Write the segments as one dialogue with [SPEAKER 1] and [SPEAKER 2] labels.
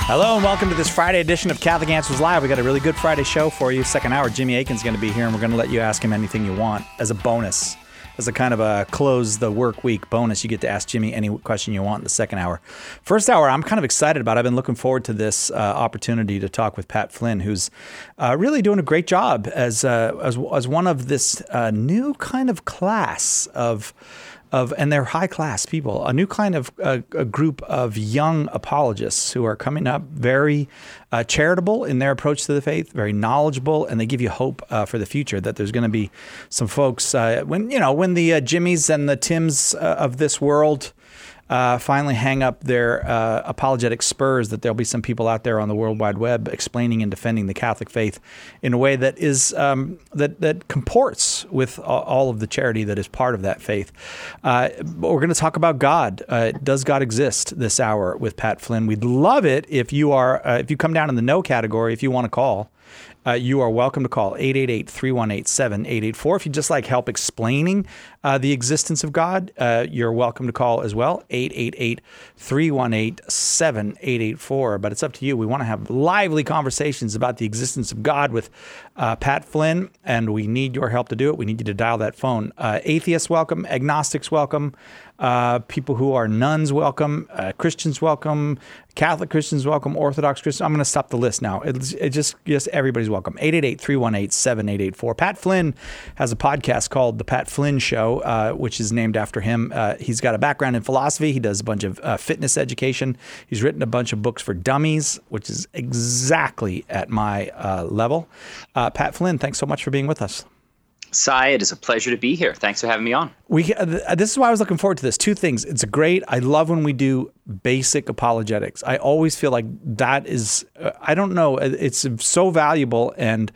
[SPEAKER 1] Hello and welcome to this Friday edition of Catholic Answers Live. We got a really good Friday show for you. Second hour, Jimmy Akin's going to be here, and we're going to let you ask him anything you want as a bonus. As a kind of a close the work week bonus, you get to ask Jimmy any question you want in the second hour. First hour, I'm kind of excited about. I've been looking forward to this opportunity to talk with Pat Flynn, who's really doing a great job as one of this new kind of class of and they're high class people, a new kind of a group of young apologists who are coming up very charitable in their approach to the faith, very knowledgeable, and they give you hope for the future that there's going to be some folks when the Jimmys and the Tims of this world finally hang up their apologetic spurs, that there'll be some people out there on the World Wide Web explaining and defending the Catholic faith in a way that is that comports with all of the charity that is part of that faith. But we're going to talk about God. Does God exist this hour with Pat Flynn? We'd love it if you are if you come down in the no category, if you want to call. You are welcome to call 888-318-7884. If you'd just like help explaining the existence of God, you're welcome to call as well, 888-318-7884. But it's up to you. We want to have lively conversations about the existence of God with Pat Flynn, and we need your help to do it. We need you to dial that phone. Atheists welcome, agnostics welcome, people who are nuns welcome, Christians welcome, Catholic Christians welcome, Orthodox Christians. I'm going to stop the list now. It just everybody's welcome. 888-318-7884. Pat Flynn has a podcast called The Pat Flynn Show, which is named after him. He's got a background in philosophy. He does a bunch of fitness education. He's written a bunch of books for dummies, which is exactly at my level. Pat Flynn, thanks so much for being with us.
[SPEAKER 2] Cy, it is a pleasure to be here. Thanks for having me on.
[SPEAKER 1] This is why I was looking forward to this. Two things. It's great. I love when we do basic apologetics. I always feel like that is, I don't know, it's so valuable. And,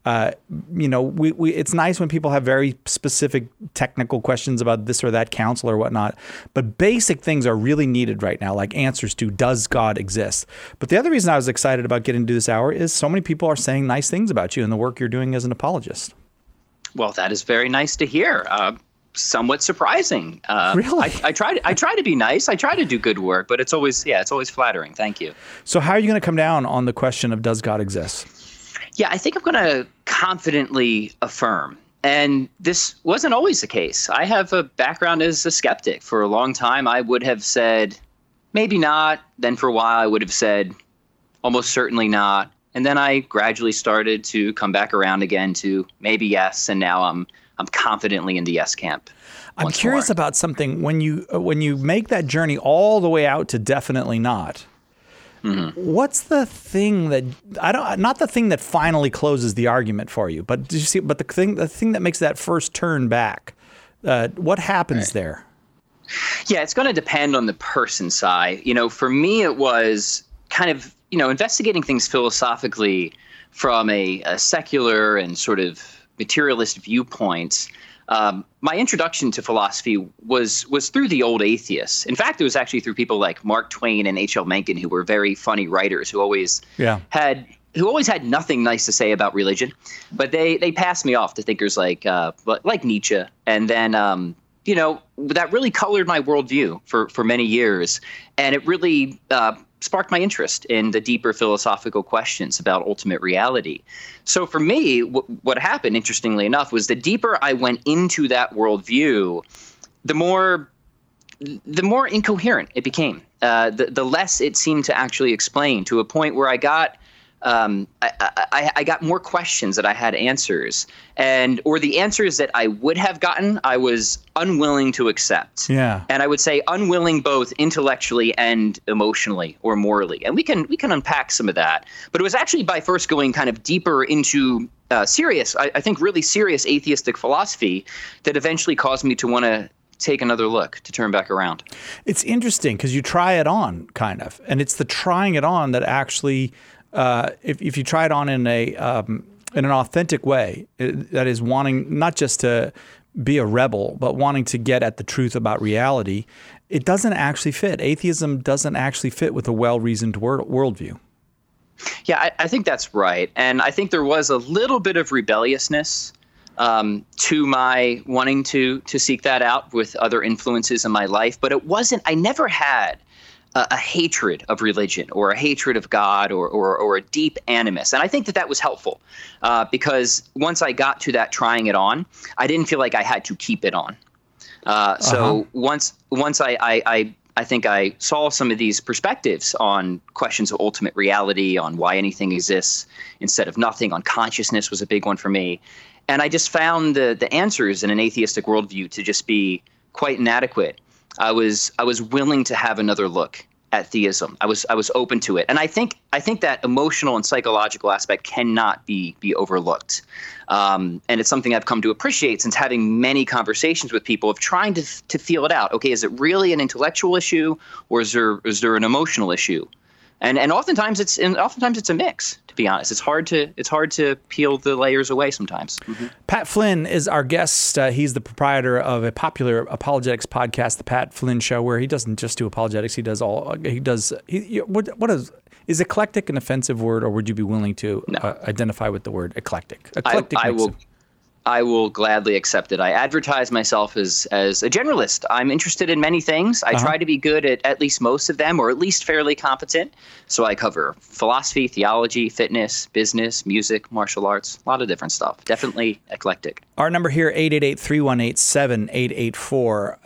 [SPEAKER 1] it's nice when people have very specific technical questions about this or that council or whatnot. But basic things are really needed right now, like answers to, does God exist? But the other reason I was excited about getting to this hour is so many people are saying nice things about you and the work you're doing as an apologist.
[SPEAKER 2] Well, that is very nice to hear. Somewhat surprising.
[SPEAKER 1] Really?
[SPEAKER 2] I try to be nice. I try to do good work, but it's always flattering. Thank you.
[SPEAKER 1] So how are you going to come down on the question of does God exist?
[SPEAKER 2] Yeah, I think I'm going to confidently affirm. And this wasn't always the case. I have a background as a skeptic. For a long time, I would have said, maybe not. Then for a while, I would have said, almost certainly not. And then I gradually started to come back around again to maybe yes, and now I'm confidently in the yes camp.
[SPEAKER 1] I'm curious about something. When you make that journey all the way out to definitely not, what's the thing that not the thing that finally closes the argument for you, but did you see? But the thing that makes that first turn back, what happens there?
[SPEAKER 2] Yeah, it's going to depend on the person's side. For me, it was kind of investigating things philosophically from a secular and sort of materialist viewpoint. My introduction to philosophy was through the old atheists. In fact, it was actually through people like Mark Twain and H.L. Mencken, who were very funny writers who always had nothing nice to say about religion. But they passed me off to thinkers like Nietzsche. And then that really colored my worldview for many years. And it really sparked my interest in the deeper philosophical questions about ultimate reality. So for me, what happened, interestingly enough, was the deeper I went into that worldview, the more incoherent it became. The less it seemed to actually explain, to a point where I got more questions that I had answers, or the answers that I would have gotten, I was unwilling to accept.
[SPEAKER 1] Yeah. And
[SPEAKER 2] I would say unwilling both intellectually and emotionally or morally. And we can unpack some of that. But it was actually by first going kind of deeper into serious, I think really serious atheistic philosophy that eventually caused me to want to take another look, to turn back around.
[SPEAKER 1] It's interesting because you try it on kind of, and it's the trying it on that actually if you try it on in an authentic way, that is wanting not just to be a rebel, but wanting to get at the truth about reality, it doesn't actually fit. Atheism doesn't actually fit with a well-reasoned worldview.
[SPEAKER 2] Yeah, I think that's right. And I think there was a little bit of rebelliousness to my wanting to seek that out with other influences in my life. But it wasn't, I never had a hatred of religion or a hatred of God or a deep animus. And I think that was helpful because once I got to that trying it on, I didn't feel like I had to keep it on. So once I think I saw some of these perspectives on questions of ultimate reality, on why anything exists instead of nothing, on consciousness was a big one for me. And I just found the answers in an atheistic worldview to just be quite inadequate. I was willing to have another look at theism. I was open to it, and I think that emotional and psychological aspect cannot be overlooked. And it's something I've come to appreciate since having many conversations with people of trying to feel it out. Okay, is it really an intellectual issue, or is there an emotional issue? And oftentimes it's a mix. To be honest, it's hard to peel the layers away sometimes. Mm-hmm.
[SPEAKER 1] Pat Flynn is our guest. He's the proprietor of a popular apologetics podcast, The Pat Flynn Show, where he doesn't just do apologetics. What is eclectic an offensive word, or would you be willing to identify with the word eclectic? Eclectic.
[SPEAKER 2] I will gladly accept it. I advertise myself as a generalist. I'm interested in many things. I try to be good at least most of them, or at least fairly competent. So I cover philosophy, theology, fitness, business, music, martial arts, a lot of different stuff. Definitely eclectic.
[SPEAKER 1] Our number here, 888-318-7884,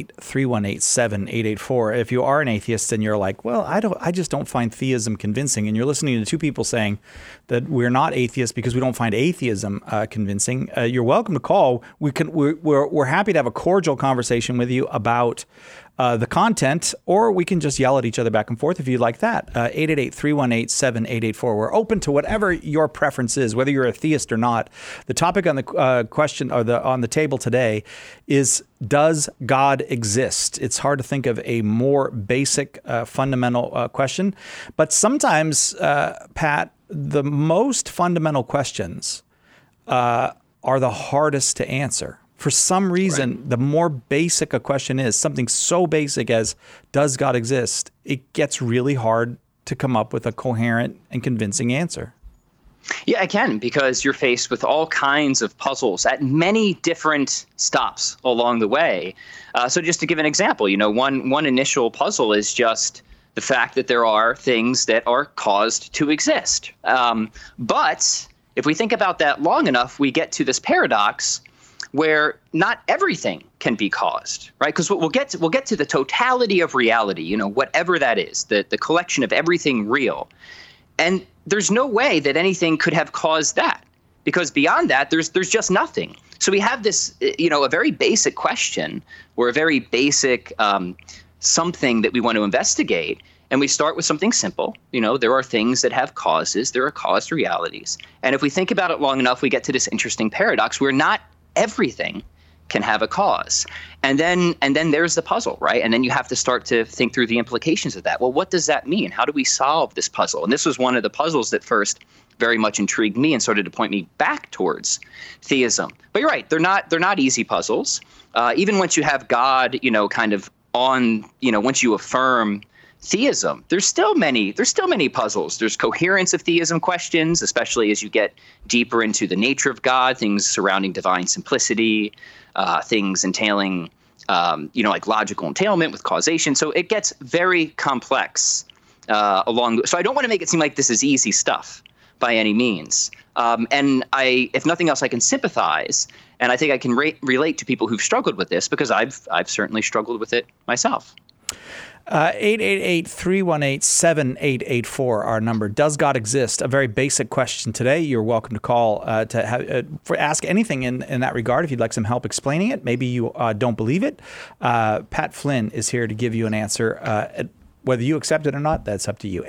[SPEAKER 1] 888-318-7884. If you are an atheist and you're like, well, I just don't find theism convincing, and you're listening to two people saying that we're not atheists because we don't find atheism convincing, you're welcome to call. We're happy to have a cordial conversation with you about the content, or we can just yell at each other back and forth if you'd like that. 888-318-7884. We're open to whatever your preference is, whether you're a theist or not. The topic on the question or on the table today is, does God exist? It's hard to think of a more basic, fundamental question. But sometimes, Pat, the most fundamental questions are the hardest to answer. For some reason, the more basic a question is, something so basic as, does God exist, it gets really hard to come up with a coherent and convincing answer.
[SPEAKER 2] Yeah, I can, because you're faced with all kinds of puzzles at many different stops along the way. So just to give an example, one initial puzzle is just the fact that there are things that are caused to exist. But if we think about that long enough, we get to this paradox where not everything can be caused, right? Because we'll get to the totality of reality, whatever that is, the collection of everything real. And there's no way that anything could have caused that, because beyond that, there's just nothing. So we have this, a very basic question, or a very basic something that we want to investigate. And we start with something simple. There are things that have causes. There are caused realities. And if we think about it long enough, we get to this interesting paradox where not everything can have a cause. And then there's the puzzle, right? And then you have to start to think through the implications of that. Well, what does that mean? How do we solve this puzzle? And this was one of the puzzles that first very much intrigued me and started to point me back towards theism. But you're right, they're not easy puzzles. Even once you have God, kind of on, once you affirm theism, there's still many puzzles. There's coherence of theism questions, especially as you get deeper into the nature of God, things surrounding divine simplicity, things entailing, like logical entailment with causation. So it gets very complex so I don't want to make it seem like this is easy stuff by any means. And if nothing else, I can sympathize, and I think I can relate to people who've struggled with this, because I've certainly struggled with it myself.
[SPEAKER 1] 888-318-7884, our number. Does God exist? A very basic question today. You're welcome to call to ask anything in that regard. If you'd like some help explaining it, maybe you don't believe it. Pat Flynn is here to give you an answer. Whether you accept it or not, that's up to you.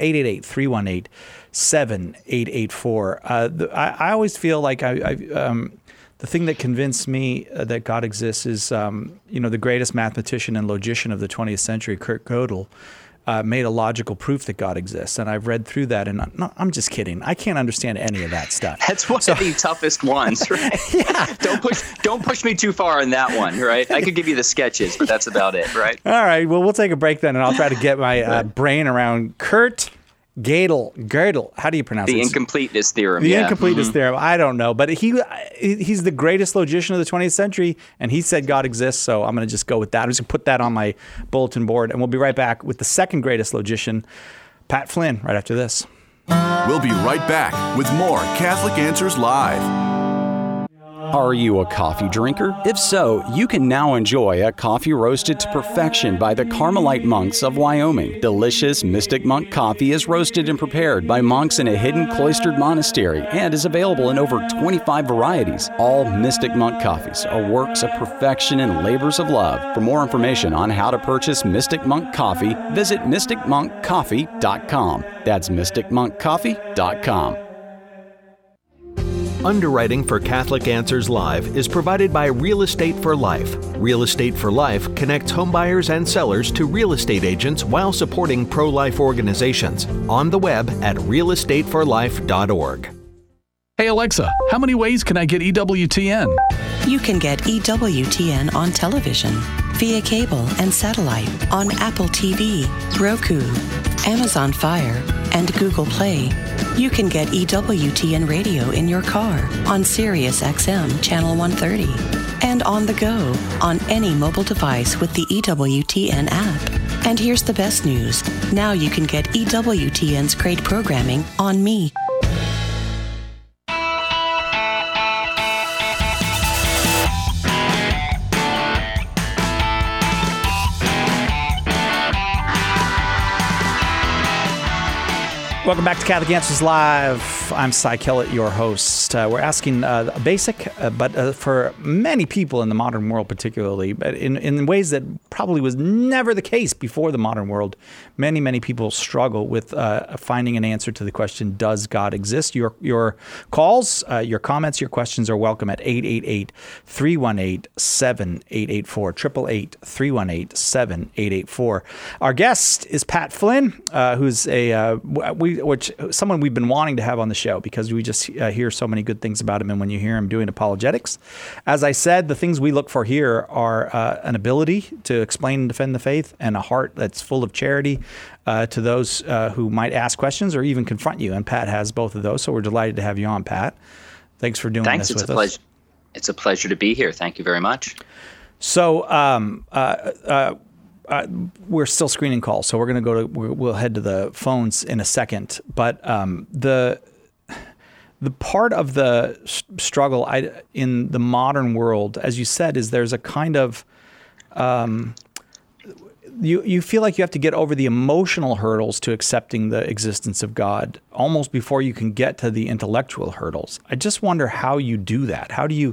[SPEAKER 1] 888-318-7884. I always feel like the thing that convinced me that God exists is, the greatest mathematician and logician of the 20th century, Kurt Gödel, made a logical proof that God exists. And I've read through that, and I'm just kidding. I can't understand any of that stuff.
[SPEAKER 2] That's one of the toughest ones, right?
[SPEAKER 1] Yeah.
[SPEAKER 2] Don't push me too far on that one, right? I could give you the sketches, but that's about it, right?
[SPEAKER 1] All right. Well, we'll take a break then, and I'll try to get my brain around Kurt Gödel. How do you pronounce it?
[SPEAKER 2] The incompleteness theorem.
[SPEAKER 1] The incompleteness theorem. I don't know, but he's the greatest logician of the 20th century, and he said God exists. So I'm going to just go with that. I'm just going to put that on my bulletin board, and we'll be right back with the second greatest logician, Pat Flynn, right after this.
[SPEAKER 3] We'll be right back with more Catholic Answers Live.
[SPEAKER 4] Are you a coffee drinker? If so, you can now enjoy a coffee roasted to perfection by the Carmelite monks of Wyoming. Delicious Mystic Monk coffee is roasted and prepared by monks in a hidden cloistered monastery and is available in over 25 varieties. All Mystic Monk coffees are works of perfection and labors of love. For more information on how to purchase Mystic Monk coffee, visit mysticmonkcoffee.com. That's mysticmonkcoffee.com.
[SPEAKER 5] Underwriting for Catholic Answers Live is provided by Real Estate for Life. Real Estate for Life connects homebuyers and sellers to real estate agents while supporting pro-life organizations. On the web at realestateforlife.org.
[SPEAKER 6] Hey Alexa, how many ways can I get EWTN?
[SPEAKER 7] You can get EWTN on television, via cable and satellite, on Apple TV, Roku, Amazon Fire, and Google Play. You can get EWTN radio in your car on Sirius XM Channel 130 and on the go on any mobile device with the EWTN app. And here's the best news. Now you can get EWTN's great programming on Me.
[SPEAKER 1] Welcome back to Catholic Answers Live. I'm Cy Kellett, your host. We're asking a basic, but for many people in the modern world particularly, but in ways that probably was never the case before the modern world, many people struggle with finding an answer to the question, does God exist? Your calls, your comments, your questions are welcome at 888-318-7884, 888-318-7884. Our guest is Pat Flynn, who's someone we've been wanting to have on the show because we just hear so many good things about him. And when you hear him doing apologetics, as I said, the things we look for here are an ability to explain and defend the faith and a heart that's full of charity to those who might ask questions or even confront you. And Pat has both of those. So we're delighted to have you on, Pat. Thanks for doing this with us.
[SPEAKER 2] It's a pleasure to be here. Thank you very much.
[SPEAKER 1] So, we're still screening calls, so we'll head to the phones in a second. But the part of the struggle in the modern world, as you said, is there's a kind of you feel like you have to get over the emotional hurdles to accepting the existence of God almost before you can get to the intellectual hurdles. I just wonder how you do that. How do you?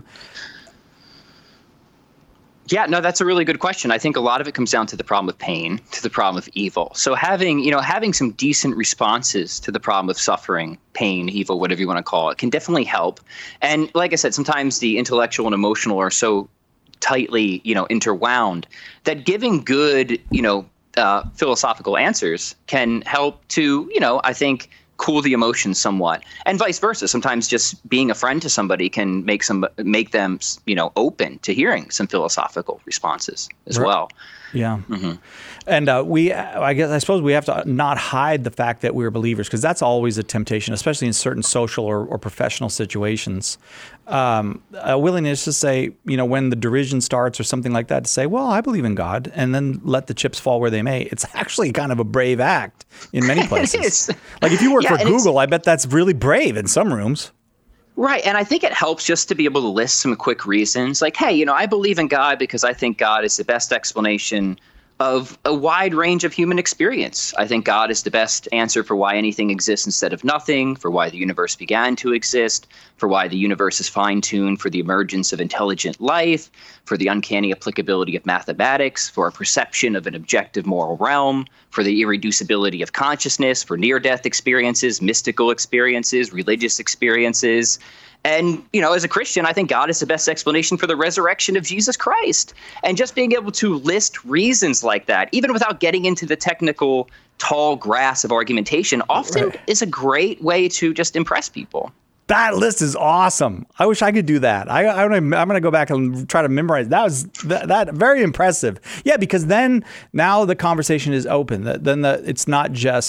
[SPEAKER 2] Yeah, no, that's a really good question. I think a lot of it comes down to the problem of pain, to the problem of evil. So having some decent responses to the problem of suffering, pain, evil, whatever you want to call it, can definitely help. And like I said, sometimes the intellectual and emotional are so tightly, interwound that giving good, philosophical answers can help to, I think, cool the emotions somewhat, and vice versa. Sometimes just being a friend to somebody can make them, open to hearing some philosophical responses as well.
[SPEAKER 1] Yeah. Mm-hmm. And I suppose we have to not hide the fact that we're believers, because that's always a temptation, especially in certain social or professional situations. A willingness to say, when the derision starts or something like that, to say, well, I believe in God, and then let the chips fall where they may. It's actually kind of a brave act in many places.
[SPEAKER 2] It is.
[SPEAKER 1] Like if you work for Google, I bet that's really brave in some rooms.
[SPEAKER 2] Right. And I think it helps just to be able to list some quick reasons like, hey, I believe in God because I think God is the best explanation of a wide range of human experience. I think God is the best answer for why anything exists instead of nothing, for why the universe began to exist, for why the universe is fine-tuned for the emergence of intelligent life, for the uncanny applicability of mathematics, for a perception of an objective moral realm, for the irreducibility of consciousness, for near-death experiences, mystical experiences, religious experiences. And, as a Christian, I think God is the best explanation for the resurrection of Jesus Christ. And just being able to list reasons like that, even without getting into the technical tall grass of argumentation, often is a great way to just impress people.
[SPEAKER 1] That list is awesome. I wish I could do that. I'm going to go back and try to memorize. That was that very impressive. Yeah, because then now the conversation is open. Then it's not just,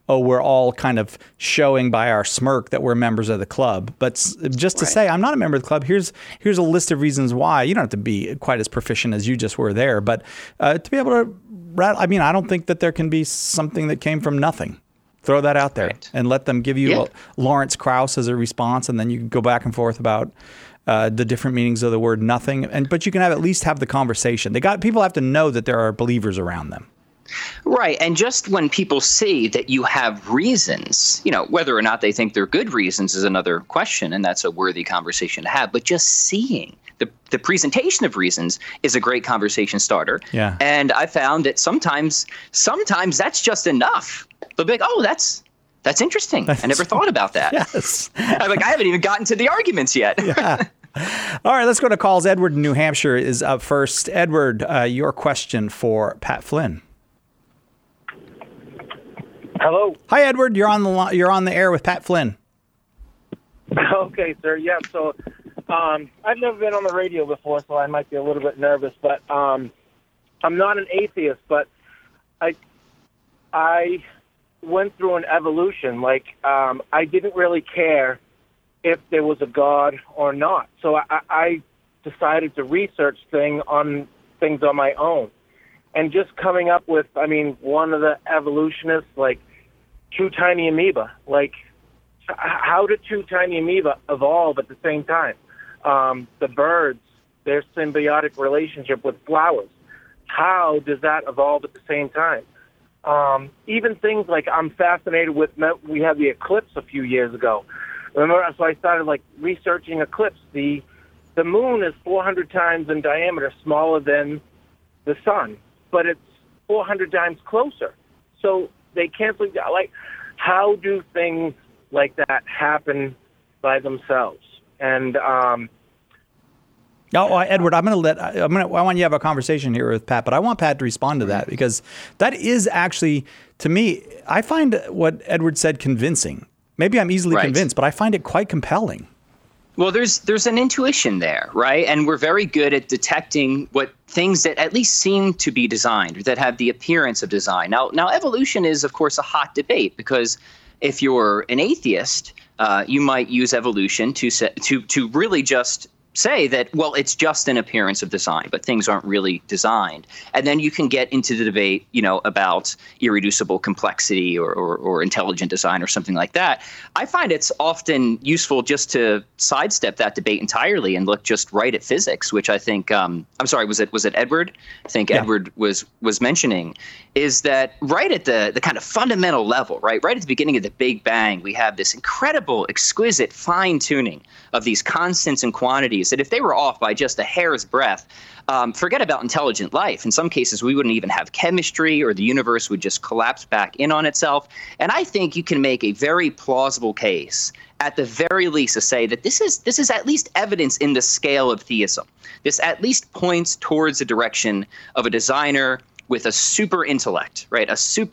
[SPEAKER 1] oh, we're all kind of showing by our smirk that we're members of the club. But just to say, I'm not a member of the club, here's a list of reasons why. You don't have to be quite as proficient as you just were there, but to be able to I don't think that there can be something that came from nothing. Throw that out there and let them give you Lawrence Krauss as a response, and then you can go back and forth about the different meanings of the word nothing. But you can at least have the conversation. People have to know that there are believers around them.
[SPEAKER 2] Right. And just when people see that you have reasons, whether or not they think they're good reasons is another question, and that's a worthy conversation to have. But just seeing the presentation of reasons is a great conversation starter.
[SPEAKER 1] Yeah.
[SPEAKER 2] And I found that sometimes that's just enough. They'll be like, oh, that's interesting. I never thought about that.
[SPEAKER 1] Yes.
[SPEAKER 2] I'm like, I haven't even gotten to the arguments yet.
[SPEAKER 1] Yeah. All right, let's go to calls. Edward in New Hampshire is up first. Edward, your question for Pat Flynn.
[SPEAKER 8] Hello.
[SPEAKER 1] Hi, Edward. You're on the air with Pat Flynn.
[SPEAKER 8] Okay, sir. Yeah. So, I've never been on the radio before, so I might be a little bit nervous. But I'm not an atheist, but I went through an evolution. Like, I didn't really care if there was a God or not. So I decided to research things on my own. And just coming up with, one of the evolutionists, like two tiny amoeba. Like, how did two tiny amoeba evolve at the same time? The birds, their symbiotic relationship with flowers. How does that evolve at the same time? Even things like I'm fascinated with, we had the eclipse a few years ago. Remember, so I started researching eclipse. The moon is 400 times in diameter smaller than the sun, but it's 400 times closer. So they cancel. How do things like that happen by themselves? And
[SPEAKER 1] Edward, I want you to have a conversation here with Pat, but I want Pat to respond to that because that is actually, to me, I find what Edward said convincing. Maybe I'm easily convinced, but I find it quite compelling.
[SPEAKER 2] Well, there's an intuition there, right? And we're very good at detecting what things that at least seem to be designed, or that have the appearance of design. Now, evolution is, of course, a hot debate because if you're an atheist, you might use evolution to really just say that, well, it's just an appearance of design, but things aren't really designed. And then you can get into the debate, about irreducible complexity or intelligent design or something like that. I find it's often useful just to sidestep that debate entirely and look just right at physics, which I think, I'm sorry, was it Edward? I think Edward was mentioning, is that right at the kind of fundamental level, right at the beginning of the Big Bang, we have this incredible, exquisite fine tuning of these constants and quantities that if they were off by just a hair's breadth, forget about intelligent life. In some cases, we wouldn't even have chemistry, or the universe would just collapse back in on itself. And I think you can make a very plausible case, at the very least, to say that this is at least evidence in the scale of theism. This at least points towards the direction of a designer with a super intellect, right?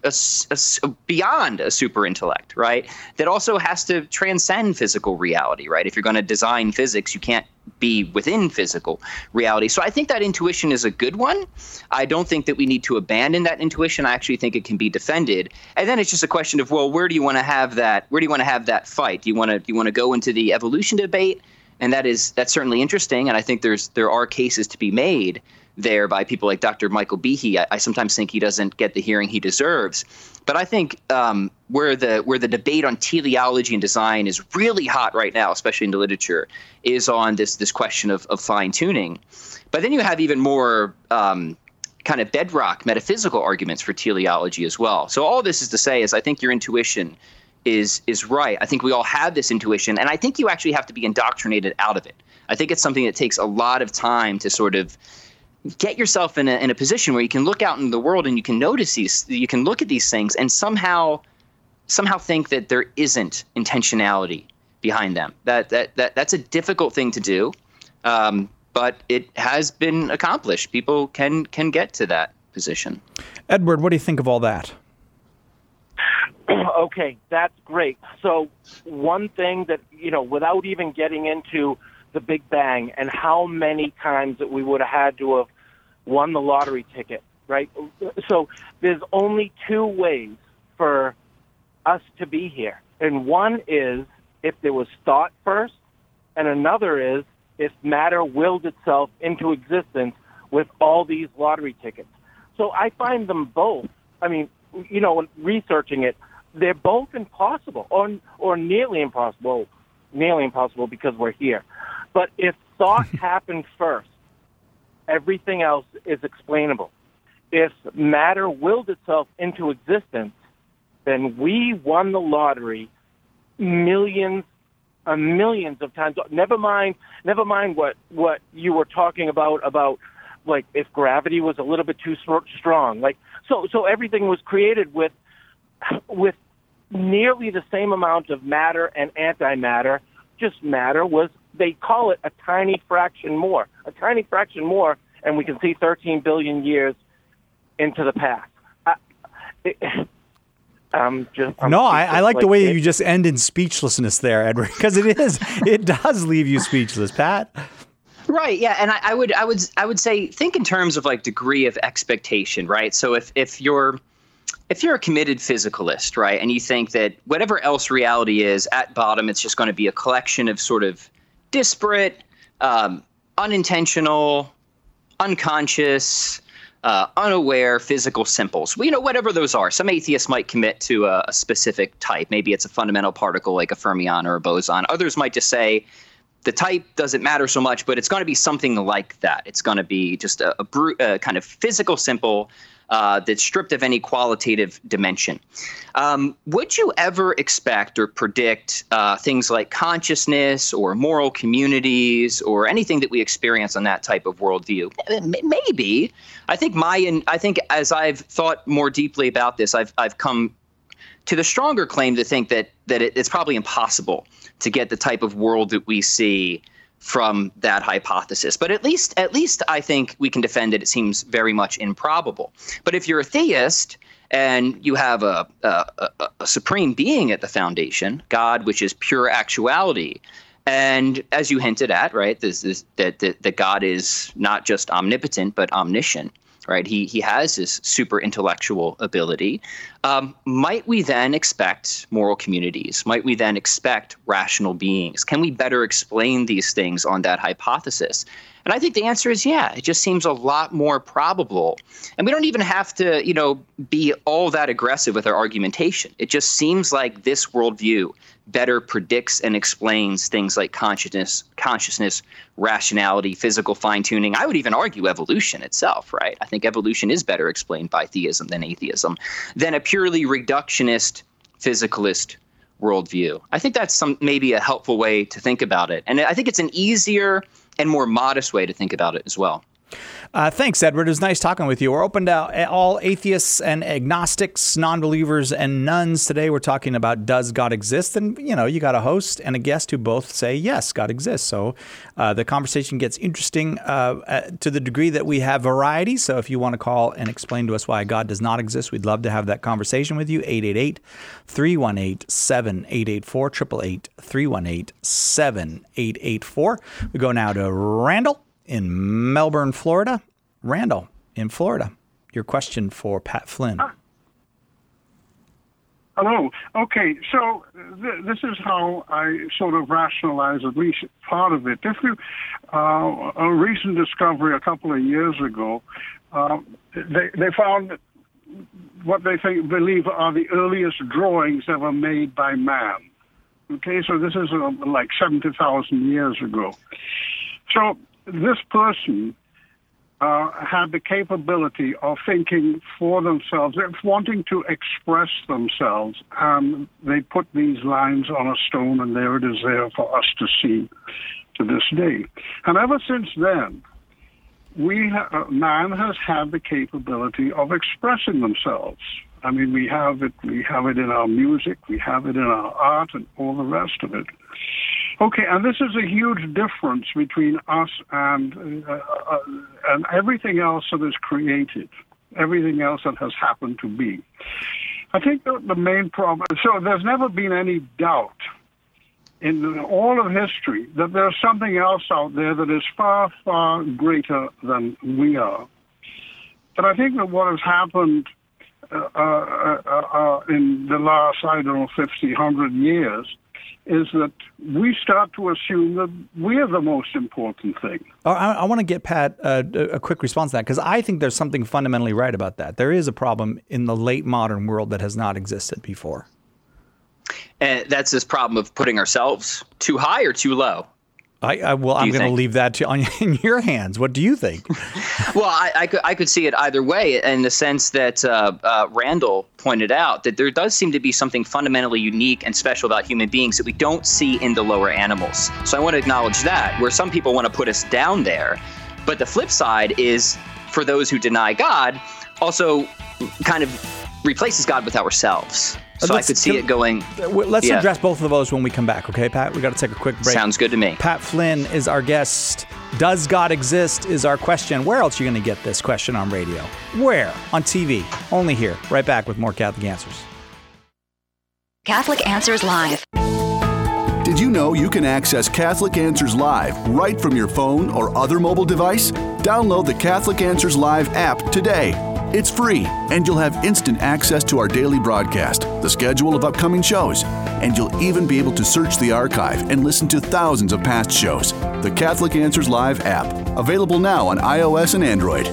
[SPEAKER 2] Beyond a super intellect, right? That also has to transcend physical reality, right? If you're going to design physics, you can't be within physical reality. So I think that intuition is a good one. I don't think that we need to abandon that intuition. I actually think it can be defended. And then it's just a question of, well, where do you want to have that? Where do you want to have that fight? Do you want to go into the evolution debate? And that's certainly interesting. And I think there are cases to be made there by people like Dr. Michael Behe. I sometimes think he doesn't get the hearing he deserves. But I think where the debate on teleology and design is really hot right now, especially in the literature, is on this question of fine-tuning. But then you have even more kind of bedrock metaphysical arguments for teleology as well. So all this is to say is I think your intuition is right. I think we all have this intuition, and I think you actually have to be indoctrinated out of it. I think it's something that takes a lot of time to sort of get yourself in a position where you can look out in the world and you can notice you can look at these things and somehow think that there isn't intentionality behind them. That's a difficult thing to do, but it has been accomplished. People can get to that position.
[SPEAKER 1] Edward, what do you think of all that?
[SPEAKER 8] Okay, that's great. So one thing that, without even getting into the Big Bang and how many times that we would have had to have won the lottery ticket, right? So there's only two ways for us to be here. And one is if there was thought first, and another is if matter willed itself into existence with all these lottery tickets. So I find them both, I mean, when researching it, they're both impossible or nearly impossible because we're here. But if thought happened first, everything else is explainable. If matter willed itself into existence, then we won the lottery millions of times. Never mind what you were talking about like if gravity was a little bit too strong. Like so everything was created with nearly the same amount of matter and antimatter. Just matter was, they call it a tiny fraction more, and we can see 13 billion years into the past.
[SPEAKER 1] I like the way you just end in speechlessness there, Edward, because it does leave you speechless, Pat.
[SPEAKER 2] Right. Yeah. And I would say, think in terms of like degree of expectation, right? So if you're a committed physicalist, right, and you think that whatever else reality is, at bottom, it's just going to be a collection of sort of disparate, unintentional, unconscious, unaware physical simples. Whatever those are. Some atheists might commit to a specific type. Maybe it's a fundamental particle like a fermion or a boson. Others might just say the type doesn't matter so much, but it's going to be something like that. It's going to be just a kind of physical simple that's stripped of any qualitative dimension. Would you ever expect or predict things like consciousness or moral communities or anything that we experience on that type of worldview? Maybe. I think as I've thought more deeply about this, I've come to the stronger claim to think that it's probably impossible to get the type of world that we see from that hypothesis. But at least I think we can defend it. It seems very much improbable. But if you're a theist and you have a supreme being at the foundation, God, which is pure actuality, and as you hinted at, right, that God is not just omnipotent but omniscient. Right, he has this super intellectual ability. Might we then expect moral communities? Might we then expect rational beings? Can we better explain these things on that hypothesis? And I think the answer is yeah. It just seems a lot more probable. And we don't even have to, be all that aggressive with our argumentation. It just seems like this worldview better predicts and explains things like consciousness, rationality, physical fine-tuning. I would even argue evolution itself, right? I think evolution is better explained by theism than atheism, than a purely reductionist, physicalist worldview. I think that's maybe a helpful way to think about it. And I think it's an easier and more modest way to think about it as well.
[SPEAKER 1] Thanks, Edward. It was nice talking with you. We're open to all atheists and agnostics, non-believers and nuns. Today we're talking about does God exist? And, you got a host and a guest who both say, yes, God exists. So the conversation gets interesting to the degree that we have variety. So if you want to call and explain to us why God does not exist, we'd love to have that conversation with you. 888-318-7884, 888-318-7884. We go now to Randall in Melbourne, Florida. Randall in Florida, your question for Pat Flynn.
[SPEAKER 9] Hello. Okay, so this is how I sort of rationalize at least part of it. If you, a recent discovery a couple of years ago, they found what they believe are the earliest drawings ever made by man. Okay, so this is like 70,000 years ago. So this person had the capability of thinking for themselves, wanting to express themselves, and they put these lines on a stone, and there it is there for us to see to this day. And ever since then, man has had the capability of expressing themselves. I mean, we have it in our music, we have it in our art, and all the rest of it. Okay, and this is a huge difference between us and everything else that is created, everything else that has happened to be. I think the main problem, so there's never been any doubt in all of history that there's something else out there that is far, far greater than we are. But I think that what has happened in the last, 50, 100 years, is that we start to assume that we're the most important thing.
[SPEAKER 1] I want to get, Pat, a quick response to that, because I think there's something fundamentally right about that. There is a problem in the late modern world that has not existed before.
[SPEAKER 2] And that's this problem of putting ourselves too high or too low.
[SPEAKER 1] I'm going to leave that in your hands. What do you think?
[SPEAKER 2] Well, I could see it either way, in the sense that Randall pointed out that there does seem to be something fundamentally unique and special about human beings that we don't see in the lower animals. So I want to acknowledge that, where some people want to put us down there. But the flip side is, for those who deny God, also kind of replaces God with ourselves. So I could see it going.
[SPEAKER 1] Let's address both of those when we come back, okay, Pat? We got to take a quick break.
[SPEAKER 2] Sounds good to me.
[SPEAKER 1] Pat Flynn is our guest. Does God exist is our question. Where else are you going to get this question on radio? Where? On TV. Only here. Right back with more Catholic Answers.
[SPEAKER 10] Catholic Answers Live.
[SPEAKER 3] Did you know you can access Catholic Answers Live right from your phone or other mobile device? Download the Catholic Answers Live app today. It's free, and you'll have instant access to our daily broadcast, the schedule of upcoming shows, and you'll even be able to search the archive and listen to thousands of past shows. The Catholic Answers Live app, available now on iOS and Android.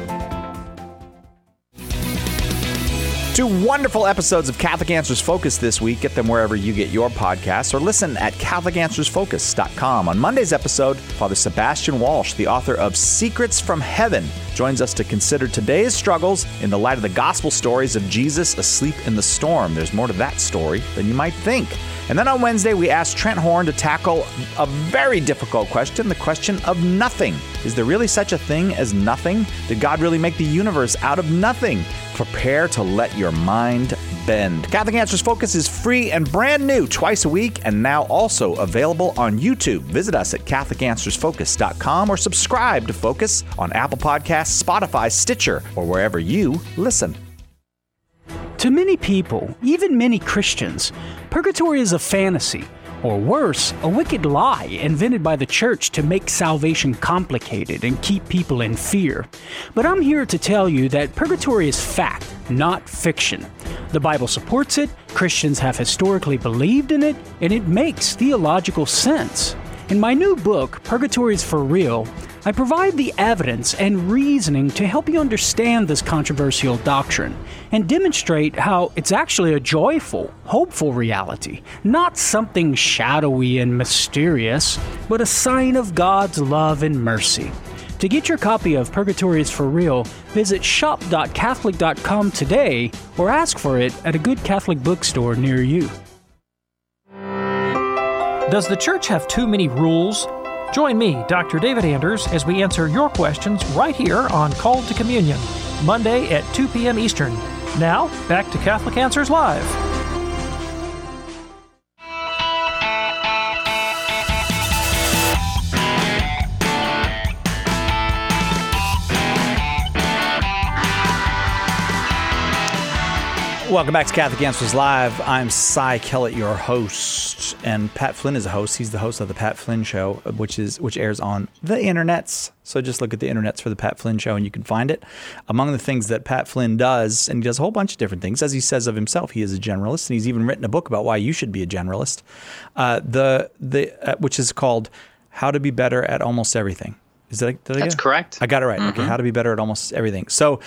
[SPEAKER 1] 2 wonderful episodes of Catholic Answers Focus this week. Get them wherever you get your podcasts, or listen at CatholicAnswersFocus.com. On Monday's episode, Father Sebastian Walsh, the author of Secrets from Heaven, joins us to consider today's struggles in the light of the gospel stories of Jesus asleep in the storm. There's more to that story than you might think. And then on Wednesday, we asked Trent Horn to tackle a very difficult question, the question of nothing. Is there really such a thing as nothing? Did God really make the universe out of nothing? Prepare to let your mind bend. Catholic Answers Focus is free and brand new twice a week, and now also available on YouTube. Visit us at CatholicAnswersFocus.com or subscribe to Focus on Apple Podcasts, Spotify, Stitcher, or wherever you listen.
[SPEAKER 11] To many people, even many Christians, purgatory is a fantasy, or worse, a wicked lie invented by the church to make salvation complicated and keep people in fear. But I'm here to tell you that purgatory is fact, not fiction. The Bible supports it, Christians have historically believed in it, and it makes theological sense. In my new book, Purgatory is for Real, I provide the evidence and reasoning to help you understand this controversial doctrine and demonstrate how it's actually a joyful, hopeful reality, not something shadowy and mysterious, but a sign of God's love and mercy. To get your copy of Purgatory is for Real, visit shop.catholic.com today or ask for it at a good Catholic bookstore near you.
[SPEAKER 12] Does the church have too many rules? Join me, Dr. David Anders, as we answer your questions right here on Called to Communion, Monday at 2 p.m. Eastern. Now, back to Catholic Answers Live.
[SPEAKER 1] Welcome back to Catholic Answers Live. I'm Cy Kellett, your host, and Pat Flynn is a host. He's the host of the Pat Flynn Show, which airs on the internets. So just look at the internets for the Pat Flynn Show, and you can find it. Among the things that Pat Flynn does, and he does a whole bunch of different things, as he says of himself, he is a generalist, and he's even written a book about why you should be a generalist, which is called "How to Be Better at Almost Everything."
[SPEAKER 2] That's correct.
[SPEAKER 1] I got it right. Mm-hmm. Okay, how to be better at almost everything. So,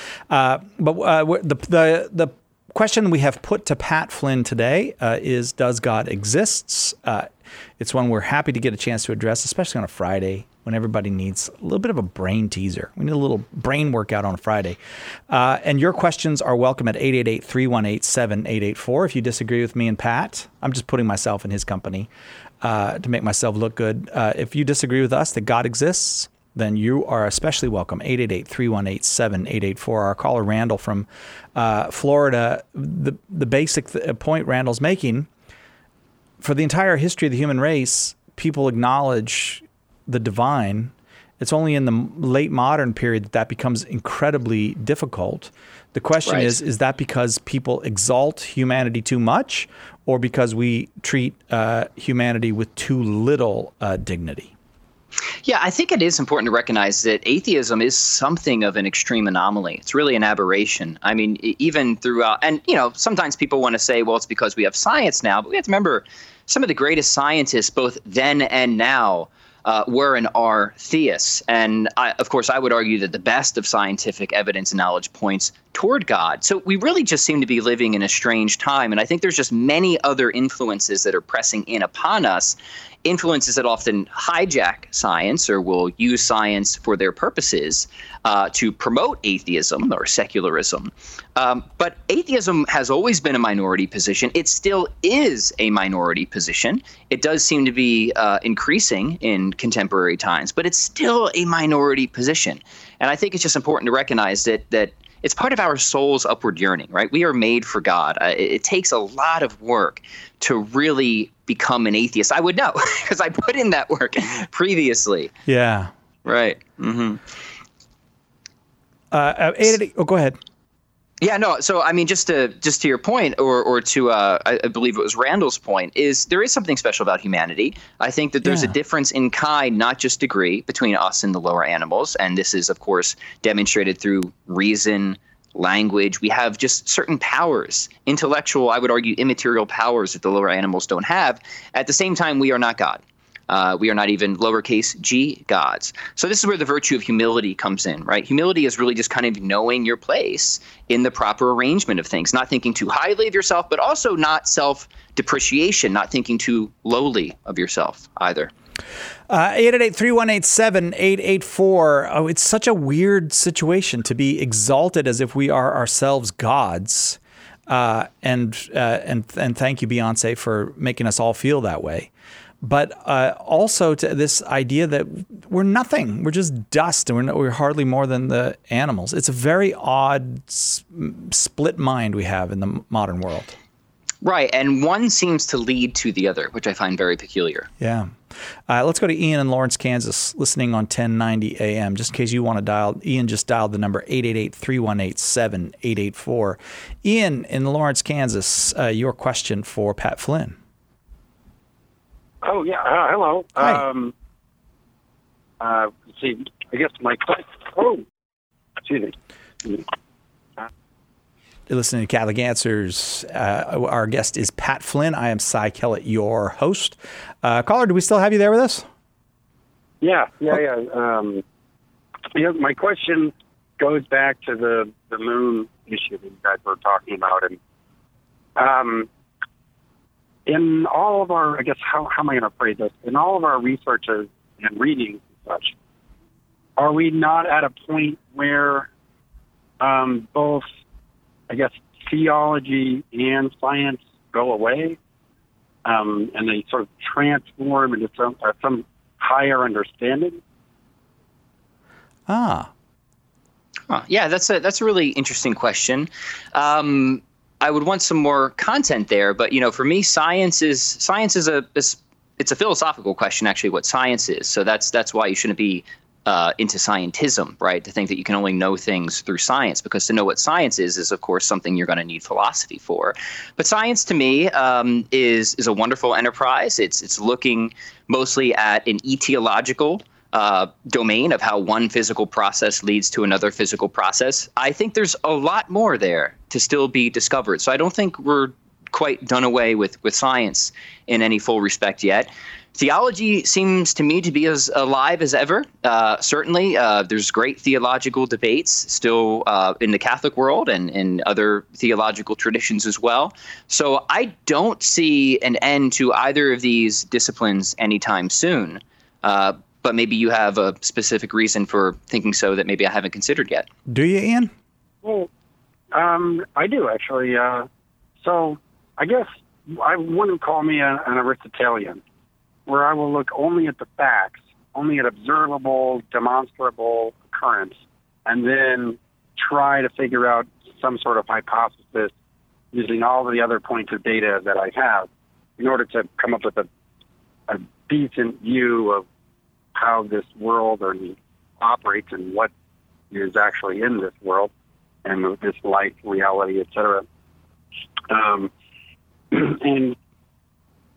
[SPEAKER 1] the question we have put to Pat Flynn today is, does God exist? It's one we're happy to get a chance to address, especially on a Friday when everybody needs a little bit of a brain teaser. We need a little brain workout on a Friday. And your questions are welcome at 888-318-7884. If you disagree with me and Pat, I'm just putting myself in his company to make myself look good. If you disagree with us that God exists, then you are especially welcome. 888-318-7884. Our caller, Randall from Florida, the basic point Randall's making, for the entire history of the human race, people acknowledge the divine. It's only in the late modern period that becomes incredibly difficult. The question is that because people exalt humanity too much, or because we treat humanity with too little dignity?
[SPEAKER 2] Yeah, I think it is important to recognize that atheism is something of an extreme anomaly. It's really an aberration. I mean, even throughout, and, sometimes people want to say, well, it's because we have science now, but we have to remember some of the greatest scientists, both then and now, were and are theists. And of course, I would argue that the best of scientific evidence and knowledge points toward God. So we really just seem to be living in a strange time. And I think there's just many other influences that are pressing in upon us, influences that often hijack science or will use science for their purposes to promote atheism or secularism. But atheism has always been a minority position. It still is a minority position. It does seem to be increasing in contemporary times, but it's still a minority position. And I think it's just important to recognize that it's part of our soul's upward yearning, right? We are made for God. It takes a lot of work to really become an atheist. I would know because I put in that work previously.
[SPEAKER 1] Yeah.
[SPEAKER 2] Right. Mm-hmm.
[SPEAKER 1] Go ahead.
[SPEAKER 2] Yeah, no. So, I mean, just to your point, or to I believe it was Randall's point, is there is something special about humanity. I think that there's a difference in kind, not just degree, between us and the lower animals, and this is, of course, demonstrated through reason, language. We have just certain powers, intellectual, I would argue, immaterial powers that the lower animals don't have. At the same time, we are not God. We are not even lowercase g gods. So this is where the virtue of humility comes in, right? Humility is really just kind of knowing your place in the proper arrangement of things, not thinking too highly of yourself, but also not self-depreciation, not thinking too lowly of yourself either.
[SPEAKER 1] 888-3187-884. Oh, it's such a weird situation to be exalted as if we are ourselves gods. And thank you, Beyonce, for making us all feel that way. But also to this idea that we're nothing. We're just dust, and we're hardly more than the animals. It's a very odd split mind we have in the modern world.
[SPEAKER 2] Right, and one seems to lead to the other, which I find very peculiar.
[SPEAKER 1] Yeah. Let's go to Ian in Lawrence, Kansas, listening on 1090 AM. Just in case you want to dial, Ian just dialed the number 888-318-7884. Ian in Lawrence, Kansas, your question for Pat Flynn.
[SPEAKER 10] Oh, yeah. Hello.
[SPEAKER 1] Hi.
[SPEAKER 10] Let's see, I guess my question. Oh, excuse me.
[SPEAKER 1] You're listening to Catholic Answers. Our guest is Pat Flynn. I am Cy Kellett, your host. Caller, do we still have you there with us?
[SPEAKER 10] Yeah. My question goes back to the moon issue that you guys were talking about. And in all of our, I guess, how am I going to phrase this? In all of our researches and readings and such, are we not at a point where both, I guess, theology and science go away, and they sort of transform into some higher understanding?
[SPEAKER 2] Yeah, that's a really interesting question. I would want some more content there, but for me, science is a philosophical question, actually, what science is. So that's why you shouldn't be into scientism, right? To think that you can only know things through science, because to know what science is of course something you're going to need philosophy for. But science to me is a wonderful enterprise. It's looking mostly at an etiological domain of how one physical process leads to another physical process. I think there's a lot more there to still be discovered. So I don't think we're quite done away with science in any full respect yet. Theology seems to me to be as alive as ever. Certainly, there's great theological debates still in the Catholic world and in other theological traditions as well. So I don't see an end to either of these disciplines anytime soon. But maybe you have a specific reason for thinking so that maybe I haven't considered yet.
[SPEAKER 1] Do you, Ian?
[SPEAKER 10] Well, I do, actually. So I guess I wouldn't call me an Aristotelian, where I will look only at the facts, only at observable, demonstrable occurrence, and then try to figure out some sort of hypothesis using all of the other points of data that I have in order to come up with a decent view of how this world operates and what is actually in this world and this life, reality, etc. And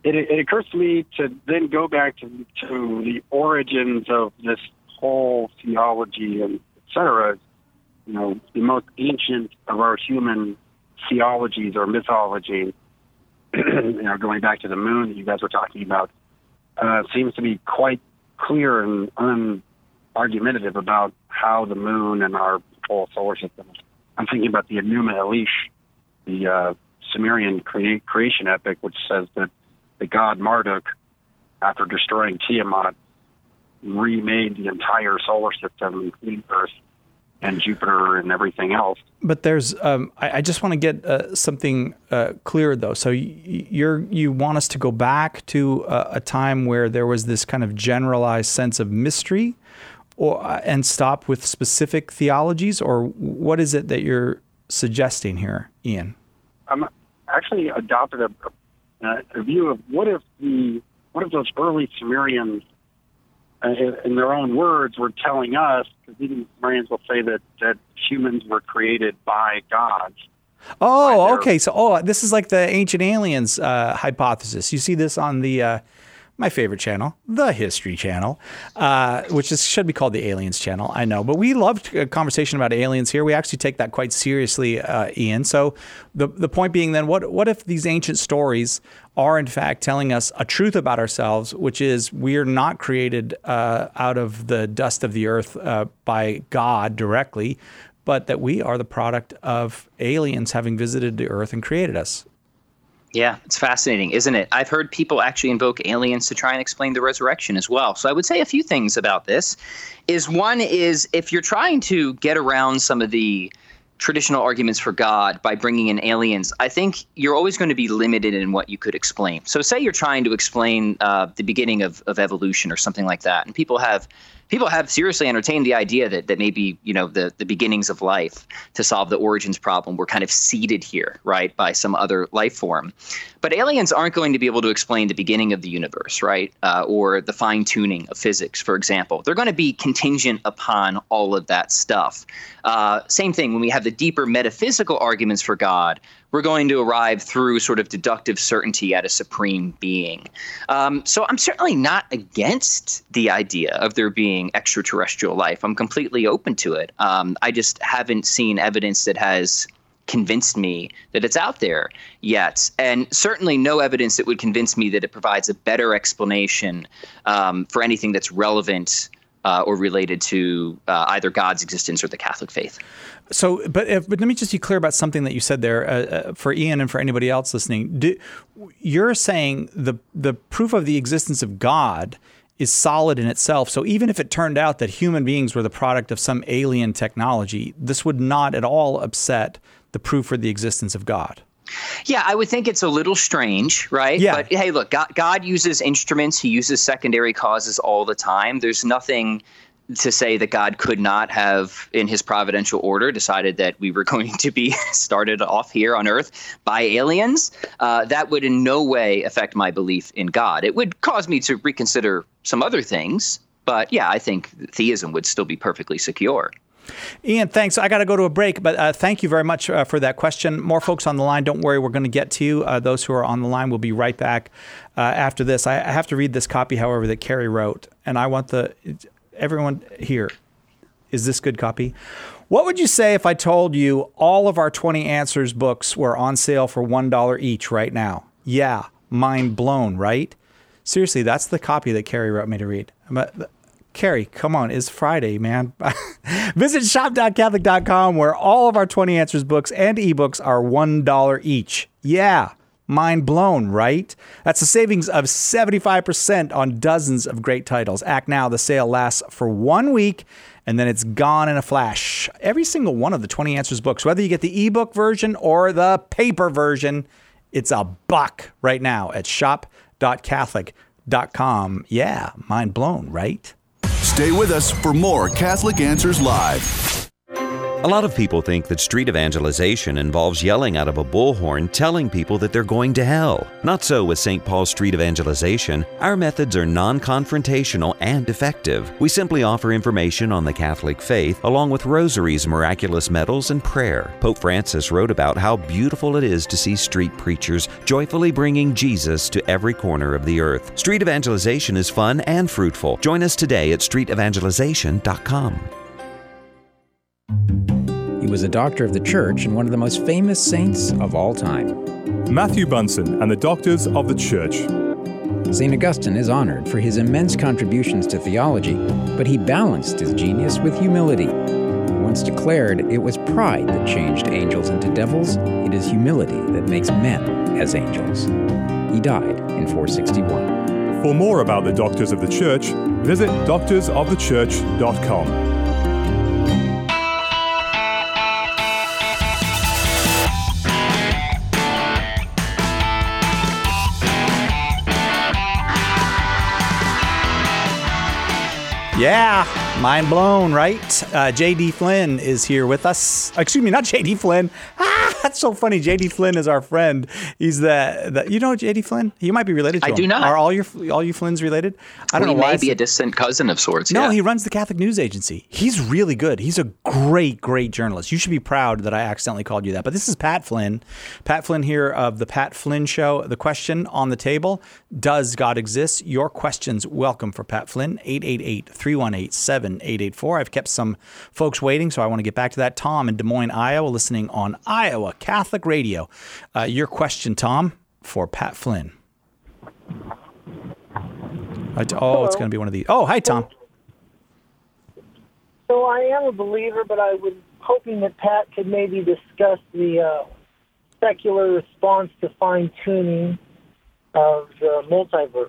[SPEAKER 10] it occurs to me to then go back to the origins of this whole theology and et cetera. You know, the most ancient of our human theologies or mythology, you know, going back to the moon that you guys were talking about, seems to be quite clear and unargumentative about how the moon and our whole solar system. I'm thinking about the Enuma Elish, the Sumerian creation epic, which says that the god Marduk, after destroying Tiamat, remade the entire solar system, including Earth and Jupiter and everything else.
[SPEAKER 1] But there's, I just want to get something clear though. So you want us to go back to a time where there was this kind of generalized sense of mystery, and stop with specific theologies, or what is it that you're suggesting here, Ian?
[SPEAKER 10] I'm actually adopted a view of what if those early Sumerians, in their own words, were telling us, because even Sumerians will say that humans were created by gods.
[SPEAKER 1] Oh, okay. So, this is like the ancient aliens hypothesis. You see this on the my favorite channel, the History Channel, which should be called the Aliens Channel. I know, but we loved a conversation about aliens here. We actually take that quite seriously, Ian. So the point being then, what if these ancient stories are in fact telling us a truth about ourselves, which is we are not created out of the dust of the earth by God directly, but that we are the product of aliens having visited the earth and created us?
[SPEAKER 2] Yeah, it's fascinating, isn't it? I've heard people actually invoke aliens to try and explain the resurrection as well. So I would say a few things about this. One is if you're trying to get around some of the traditional arguments for God by bringing in aliens, I think you're always going to be limited in what you could explain. So say you're trying to explain the beginning of evolution or something like that, and people have seriously entertained the idea that maybe, you know, the beginnings of life to solve the origins problem were kind of seeded here, right, by some other life form. But aliens aren't going to be able to explain the beginning of the universe, right, or the fine tuning of physics, for example. They're going to be contingent upon all of that stuff. Same thing when we have the deeper metaphysical arguments for God. We're going to arrive through sort of deductive certainty at a supreme being. So I'm certainly not against the idea of there being extraterrestrial life. I'm completely open to it. I just haven't seen evidence that has convinced me that it's out there yet. And certainly no evidence that would convince me that it provides a better explanation for anything that's relevant or related to either God's existence or the Catholic faith.
[SPEAKER 1] So, but let me just be clear about something that you said there for Ian and for anybody else listening. You're saying the proof of the existence of God is solid in itself. So even if it turned out that human beings were the product of some alien technology, this would not at all upset the proof for the existence of God.
[SPEAKER 2] Yeah, I would think it's a little strange, right?
[SPEAKER 1] Yeah.
[SPEAKER 2] But hey, look, God uses instruments. He uses secondary causes all the time. There's nothing to say that God could not have, in his providential order, decided that we were going to be started off here on Earth by aliens. That would in no way affect my belief in God. It would cause me to reconsider some other things. But yeah, I think theism would still be perfectly secure.
[SPEAKER 1] Ian, thanks. I got to go to a break, but thank you very much for that question. More folks on the line. Don't worry, we're going to get to you. Those who are on the line will be right back after this. I have to read this copy, however, that Carrie wrote, and I want everyone here. Is this good copy? What would you say if I told you all of our 20 Answers books were on sale for $1 each right now? Yeah, mind blown, right? Seriously, that's the copy that Carrie wrote me to read. Carrie, come on, it's Friday, man. Visit shop.catholic.com where all of our 20 Answers books and ebooks are $1 each. Yeah, mind blown, right? That's a savings of 75% on dozens of great titles. Act now. The sale lasts for 1 week, and then it's gone in a flash. Every single one of the 20 Answers books, whether you get the ebook version or the paper version, it's $1 right now at shop.catholic.com. Yeah, mind blown, right?
[SPEAKER 3] Stay with us for more Catholic Answers Live.
[SPEAKER 13] A lot of people think that street evangelization involves yelling out of a bullhorn telling people that they're going to hell. Not so with St. Paul's Street Evangelization. Our methods are non-confrontational and effective. We simply offer information on the Catholic faith along with rosaries, miraculous medals, and prayer. Pope Francis wrote about how beautiful it is to see street preachers joyfully bringing Jesus to every corner of the earth. Street evangelization is fun and fruitful. Join us today at streetevangelization.com.
[SPEAKER 14] He was a doctor of the church and one of the most famous saints of all time.
[SPEAKER 15] Matthew Bunson and the Doctors of the Church.
[SPEAKER 14] St. Augustine is honored for his immense contributions to theology, but he balanced his genius with humility. Once declared, it was pride that changed angels into devils. It is humility that makes men as angels. He died in 461.
[SPEAKER 15] For more about the Doctors of the Church, visit doctorsofthechurch.com.
[SPEAKER 1] Yeah, mind blown, right? J.D. Flynn is here with us. Excuse me, not J.D. Flynn. That's so funny. J.D. Flynn is our friend. He's the you know J.D. Flynn? You might be related to him.
[SPEAKER 2] I do not.
[SPEAKER 1] Are all you Flynns related? I don't know why.
[SPEAKER 2] He may be a distant cousin of sorts.
[SPEAKER 1] No,
[SPEAKER 2] yeah.
[SPEAKER 1] He runs the Catholic News Agency. He's really good. He's a great journalist. You should be proud that I accidentally called you that. But this is Pat Flynn. Pat Flynn here of the Pat Flynn Show. The question on the table, does God exist? Your questions welcome for Pat Flynn, 888-318-7884. I've kept some folks waiting, so I want to get back to that. Tom in Des Moines, Iowa, listening on Iowa Catholic Radio. Your question, Tom, for Pat Flynn. It's going to be one of these. Oh, hi, Tom.
[SPEAKER 16] So I am a believer, but I was hoping that Pat could maybe discuss the secular response to fine-tuning of the multiverse.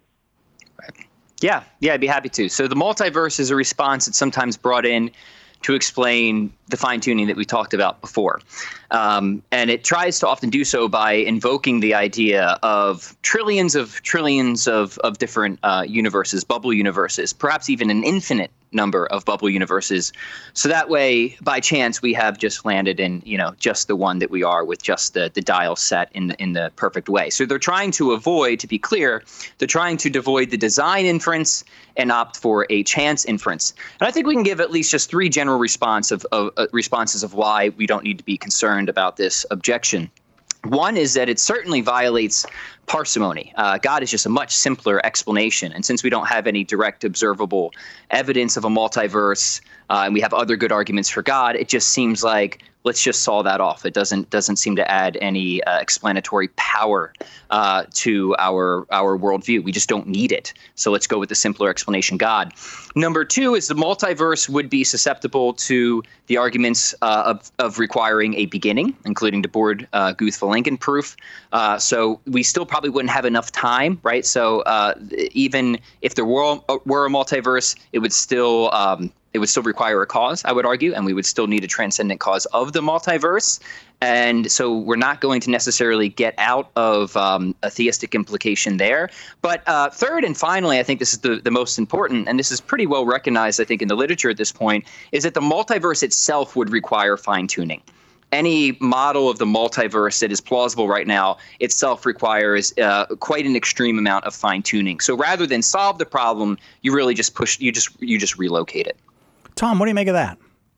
[SPEAKER 2] Yeah, I'd be happy to. So the multiverse is a response that's sometimes brought in to explain the fine-tuning that we talked about before. And it tries to often do so by invoking the idea of trillions of different universes, bubble universes, perhaps even an infinite number of bubble universes. So that way, by chance, we have just landed in, just the one that we are with just the dial set in the perfect way. So they're trying to avoid, to be clear, they're trying to avoid the design inference and opt for a chance inference. And I think we can give at least just three general responses of why we don't need to be concerned about this objection. One is that it certainly violates parsimony. God is just a much simpler explanation. And since we don't have any direct observable evidence of a multiverse, and we have other good arguments for God, it just seems like let's just saw that off. It doesn't seem to add any explanatory power to our worldview. We just don't need it. So let's go with the simpler explanation, God. Number two is the multiverse would be susceptible to the arguments of requiring a beginning, including the Borde-Guth-Vilenkin proof. So we still probably wouldn't have enough time, right? So even if there were a multiverse, it would still require a cause, I would argue, and we would still need a transcendent cause of the multiverse. And so we're not going to necessarily get out of a theistic implication there. But third and finally, I think this is the most important, and this is pretty well recognized, I think, in the literature at this point, is that the multiverse itself would require fine-tuning. Any model of the multiverse that is plausible right now itself requires quite an extreme amount of fine-tuning. So rather than solve the problem, you really just relocate it.
[SPEAKER 1] Tom, what do you make of that?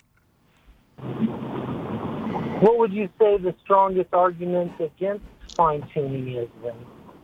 [SPEAKER 16] What would you say the strongest argument against fine-tuning is then?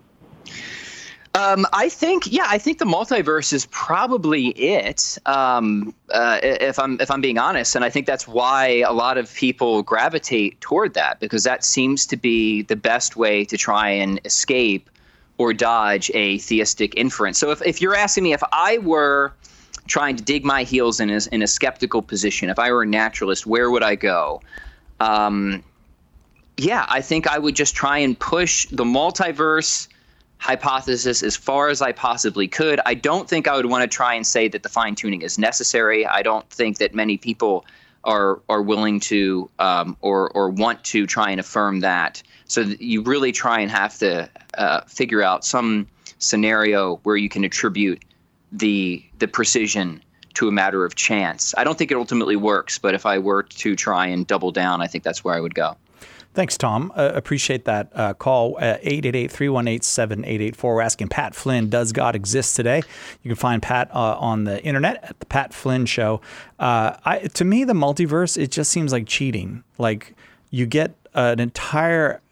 [SPEAKER 2] I think the multiverse is probably it. If I'm being honest, and I think that's why a lot of people gravitate toward that, because that seems to be the best way to try and escape or dodge a theistic inference. So if you're asking me if I were trying to dig my heels in a skeptical position, if I were a naturalist, where would I go? I think I would just try and push the multiverse hypothesis as far as I possibly could. I don't think I would want to try and say that the fine-tuning is necessary. I don't think that many people are willing to or want to try and affirm that. So you really try and have to figure out some scenario where you can attribute the precision to a matter of chance. I don't think it ultimately works, but if I were to try and double down, I think that's where I would go.
[SPEAKER 1] Thanks, Tom. Appreciate that call. 888-318-7884. We're asking Pat Flynn, does God exist today? You can find Pat on the internet at the Pat Flynn Show. To me, the multiverse, it just seems like cheating. Like you get an entire,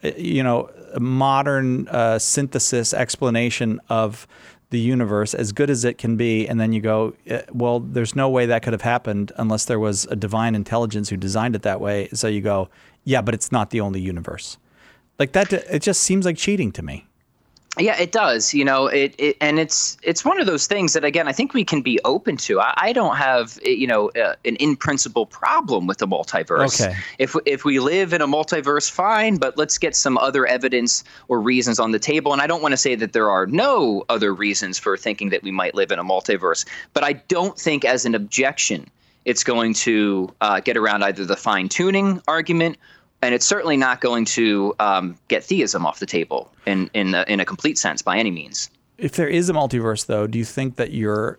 [SPEAKER 1] modern synthesis explanation of the universe, as good as it can be, and then you go, well, there's no way that could have happened unless there was a divine intelligence who designed it that way. So you go, yeah, but it's not the only universe. Like that, it just seems like cheating to me.
[SPEAKER 2] Yeah, it does. And it's one of those things that, again, I think we can be open to. I don't have, an in principle problem with the multiverse.
[SPEAKER 1] Okay.
[SPEAKER 2] If we live in a multiverse, fine, but let's get some other evidence or reasons on the table. And I don't want to say that there are no other reasons for thinking that we might live in a multiverse, but I don't think as an objection it's going to get around either the fine-tuning argument, and it's certainly not going to get theism off the table in a complete sense by any means.
[SPEAKER 1] If there is a multiverse, though, do you think that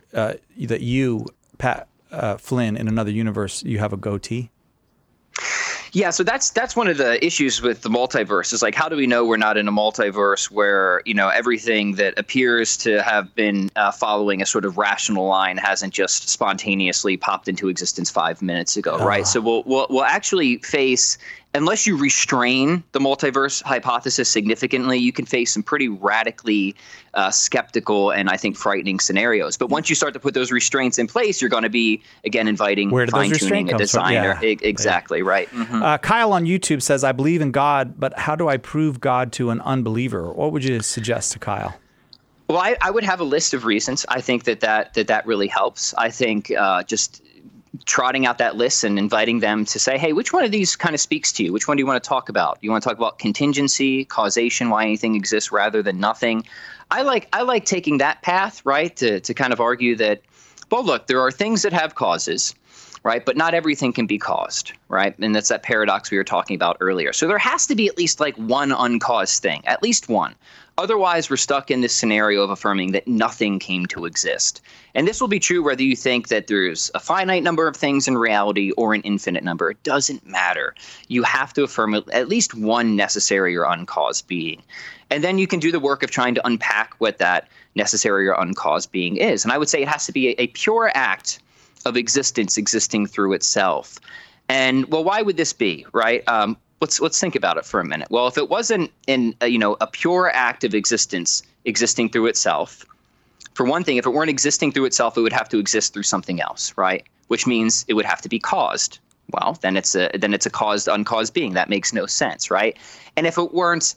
[SPEAKER 1] you, Pat Flynn, in another universe, you have a goatee?
[SPEAKER 2] Yeah, so that's one of the issues with the multiverse is like, how do we know we're not in a multiverse where, everything that appears to have been following a sort of rational line hasn't just spontaneously popped into existence 5 minutes ago, right? So we'll actually face, unless you restrain the multiverse hypothesis significantly, you can face some pretty radically skeptical and I think frightening scenarios. But once you start to put those restraints in place, you're going to be, again, inviting fine-tuning a designer.
[SPEAKER 1] Yeah.
[SPEAKER 2] Exactly, right. Mm-hmm.
[SPEAKER 1] Kyle on YouTube says, I believe in God, but how do I prove God to an unbeliever? What would you suggest to Kyle?
[SPEAKER 2] Well, I would have a list of reasons. I think that really helps. I think just trotting out that list and inviting them to say, hey, which one of these kind of speaks to you? Which one do you want to talk about? You want to talk about contingency, causation, why anything exists rather than nothing? I like taking that path, right, to kind of argue that, well, look, there are things that have causes, right, but not everything can be caused, right? And that's that paradox we were talking about earlier. So there has to be at least like one uncaused thing, at least one. Otherwise, we're stuck in this scenario of affirming that nothing came to exist. And this will be true whether you think that there's a finite number of things in reality or an infinite number. It doesn't matter. You have to affirm at least one necessary or uncaused being. And then you can do the work of trying to unpack what that necessary or uncaused being is. And I would say it has to be a pure act of existence existing through itself. And, well, why would this be, right? Let's think about it for a minute. Well, if it wasn't a pure act of existence existing through itself, for one thing, if it weren't existing through itself, it would have to exist through something else, right? Which means it would have to be caused. Well, then it's a caused uncaused being. That makes no sense, right? And if it weren't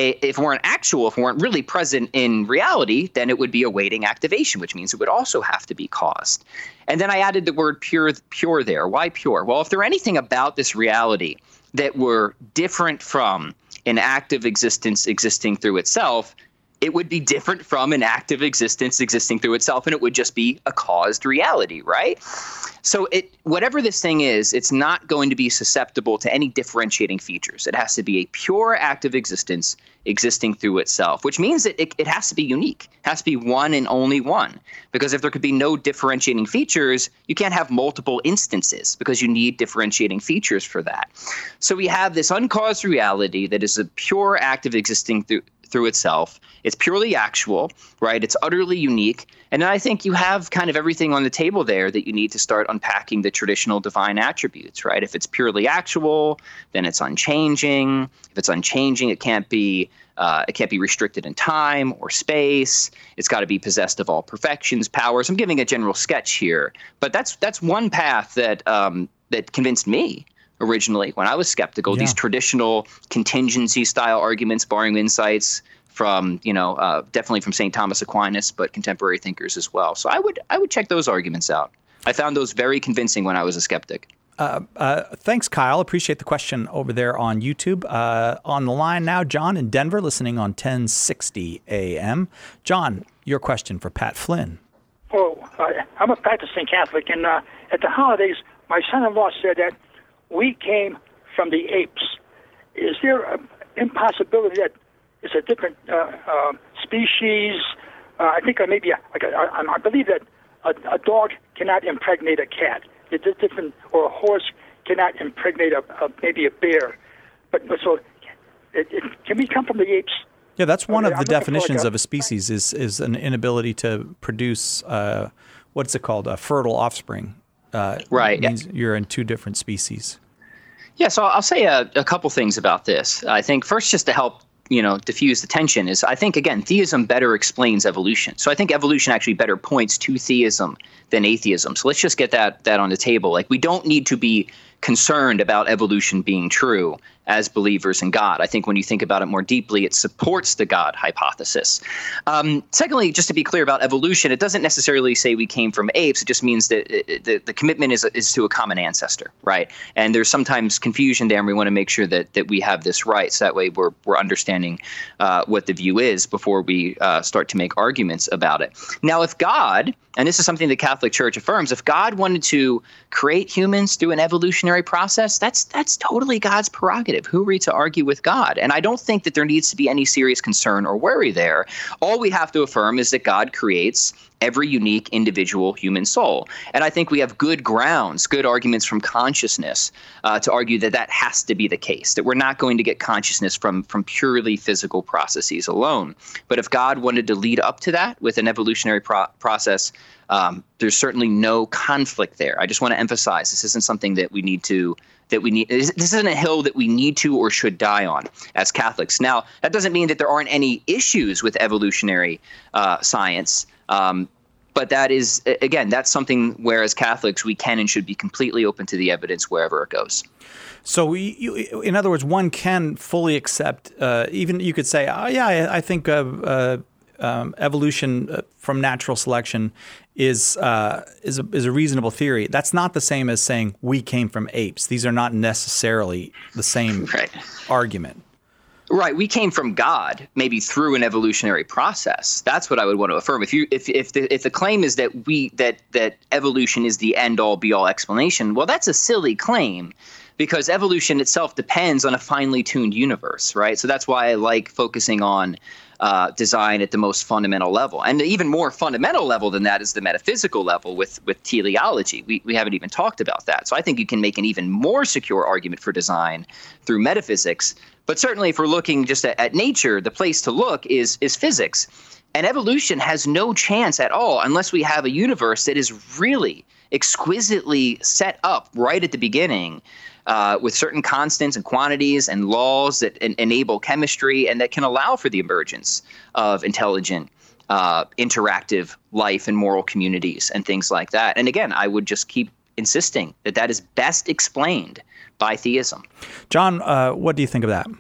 [SPEAKER 2] really present in reality, then it would be awaiting activation, which means it would also have to be caused. And then I added the word pure there. Why pure? Well, if there anything about this reality that were different from an act of existence existing through itself, it would be different from an act of existence existing through itself, and it would just be a caused reality, right? So whatever this thing is, it's not going to be susceptible to any differentiating features. It has to be a pure act of existence existing through itself, which means that it has to be unique. It has to be one and only one. Because if there could be no differentiating features, you can't have multiple instances because you need differentiating features for that. So we have this uncaused reality that is a pure act of existing through itself. It's purely actual, right? It's utterly unique. And I think you have kind of everything on the table there that you need to start unpacking the traditional divine attributes, right? If it's purely actual, then it's unchanging. If it's unchanging, it can't be restricted in time or space. It's got to be possessed of all perfections, powers. I'm giving a general sketch here, but that's one path that convinced me originally when I was skeptical. These traditional contingency style arguments, borrowing insights from definitely from St. Thomas Aquinas, but contemporary thinkers as well. So I would check those arguments out. I found those very convincing when I was a skeptic.
[SPEAKER 1] Thanks, Kyle. Appreciate the question over there on YouTube. On the line now, John in Denver, listening on 1060 AM. John, your question for Pat Flynn.
[SPEAKER 17] I'm a practicing Catholic, and at the holidays, my son-in-law said that we came from the apes. Is there an impossibility that it's a different species? I think maybe I believe that a dog cannot impregnate a cat. It's different, or a horse cannot impregnate maybe a bear. But so, can we come from the apes?
[SPEAKER 1] Yeah, that's one of the definitions of a species is an inability to produce what's it called, a fertile offspring.
[SPEAKER 2] Right.
[SPEAKER 1] It means you're in two different species.
[SPEAKER 2] Yeah, so I'll say a couple things about this. I think first, just to help diffuse the tension, is I think, again, theism better explains evolution. So I think evolution actually better points to theism than atheism. So let's just get that on the table. Like, we don't need to be concerned about evolution being true as believers in God. I think when you think about it more deeply, it supports the God hypothesis. Secondly, just to be clear about evolution, it doesn't necessarily say we came from apes. It just means that the commitment is to a common ancestor, right? And there's sometimes confusion there, and we want to make sure that we have this right. So that way we're understanding what the view is before we start to make arguments about it. Now, if God, and this is something the Catholic Church affirms, if God wanted to create humans through an evolutionary process, that's totally God's prerogative. Who are we to argue with God? And I don't think that there needs to be any serious concern or worry there. All we have to affirm is that God creates every unique individual human soul. And I think we have good grounds, good arguments from consciousness to argue that has to be the case, that we're not going to get consciousness from purely physical processes alone. But if God wanted to lead up to that with an evolutionary process, there's certainly no conflict there. I just want to emphasize this isn't something that we need to this isn't a hill that we need to or should die on as Catholics. Now, that doesn't mean that there aren't any issues with evolutionary science. But that is, again, that's something where as Catholics we can and should be completely open to the evidence wherever it goes.
[SPEAKER 1] So, in other words, one can fully accept, even you could say, I think evolution from natural selection is a reasonable theory. That's not the same as saying we came from apes. These are not necessarily the same argument.
[SPEAKER 2] Right, we came from God, maybe through an evolutionary process. That's what I would want to affirm. If the claim is that evolution is the end all be all explanation, well, that's a silly claim, because evolution itself depends on a finely tuned universe, right? So that's why I like focusing on design at the most fundamental level. And the even more fundamental level than that is the metaphysical level with teleology. We haven't even talked about that. So I think you can make an even more secure argument for design through metaphysics. But certainly if we're looking just at nature, the place to look is physics. And evolution has no chance at all unless we have a universe that is really exquisitely set up right at the beginning with certain constants and quantities and laws that enable chemistry and that can allow for the emergence of intelligent, interactive life and moral communities and things like that. And again, I would just keep insisting that is best explained by theism.
[SPEAKER 1] John, what do you think of that?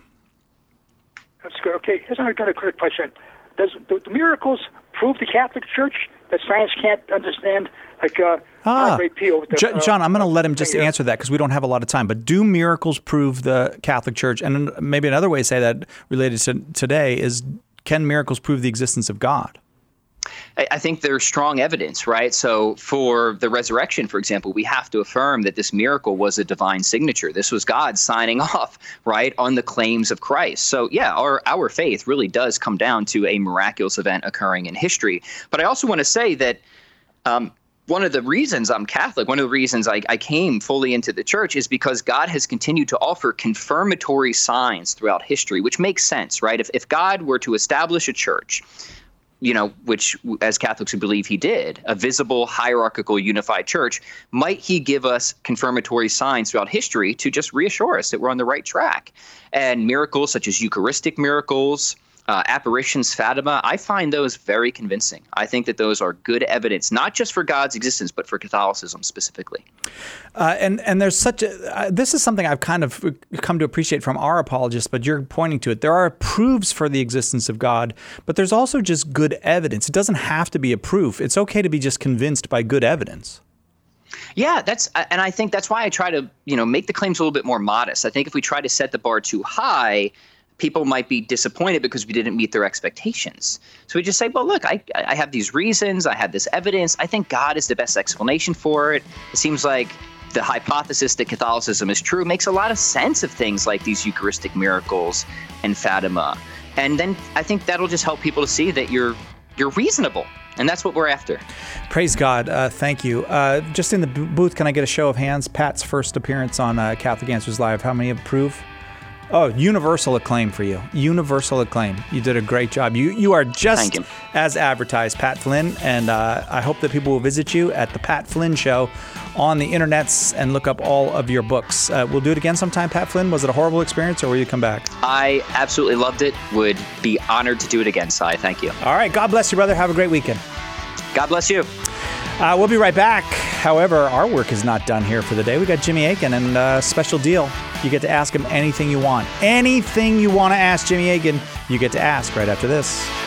[SPEAKER 17] That's good. Okay, here's another quick question. Does the miracles prove the Catholic Church that science can't understand? Like Great Peel.
[SPEAKER 1] John, I'm going to let him just answer that because we don't have a lot of time. But do miracles prove the Catholic Church? And maybe another way to say that related to today is, can miracles prove the existence of God?
[SPEAKER 2] I think there's strong evidence, right? So for the resurrection, for example, we have to affirm that this miracle was a divine signature. This was God signing off, right, on the claims of Christ. So yeah, our faith really does come down to a miraculous event occurring in history. But I also want to say that one of the reasons I'm Catholic, one of the reasons I came fully into the church is because God has continued to offer confirmatory signs throughout history, which makes sense, right? If God were to establish a church, which as Catholics we believe he did, a visible, hierarchical, unified church, might he give us confirmatory signs throughout history to just reassure us that we're on the right track? And miracles such as Eucharistic miracles, apparitions, Fatima, I find those very convincing. I think that those are good evidence, not just for God's existence, but for Catholicism specifically.
[SPEAKER 1] And there's this is something I've kind of come to appreciate from our apologists, but you're pointing to it. There are proofs for the existence of God, but there's also just good evidence. It doesn't have to be a proof. It's okay to be just convinced by good evidence.
[SPEAKER 2] Yeah, and I think that's why I try to, make the claims a little bit more modest. I think if we try to set the bar too high, people might be disappointed because we didn't meet their expectations. So we just say, well, look, I have these reasons, I have this evidence. I think God is the best explanation for it. It seems like the hypothesis that Catholicism is true makes a lot of sense of things like these Eucharistic miracles and Fatima. And then I think that'll just help people to see that you're reasonable, And that's what we're after.
[SPEAKER 1] Praise God. Thank you. Just in the booth, can I get a show of hands? Pat's first appearance on Catholic Answers Live. How many approve? Oh, universal acclaim for you. Universal acclaim. You did a great job. You are just as advertised, Pat Flynn, and I hope that people will visit you at the Pat Flynn Show on the internets and look up all of your books. We'll do it again sometime, Pat Flynn. Was it a horrible experience, or will you come back?
[SPEAKER 2] I absolutely loved it. Would be honored to do it again, Cy. Thank you.
[SPEAKER 1] All right. God bless you, brother. Have a great weekend.
[SPEAKER 2] God bless you.
[SPEAKER 1] We'll be right back. However, our work is not done here for the day. We got Jimmy Akin, and a special deal. You get to ask him anything you want. Anything you want to ask Jimmy Akin, you get to ask right after this.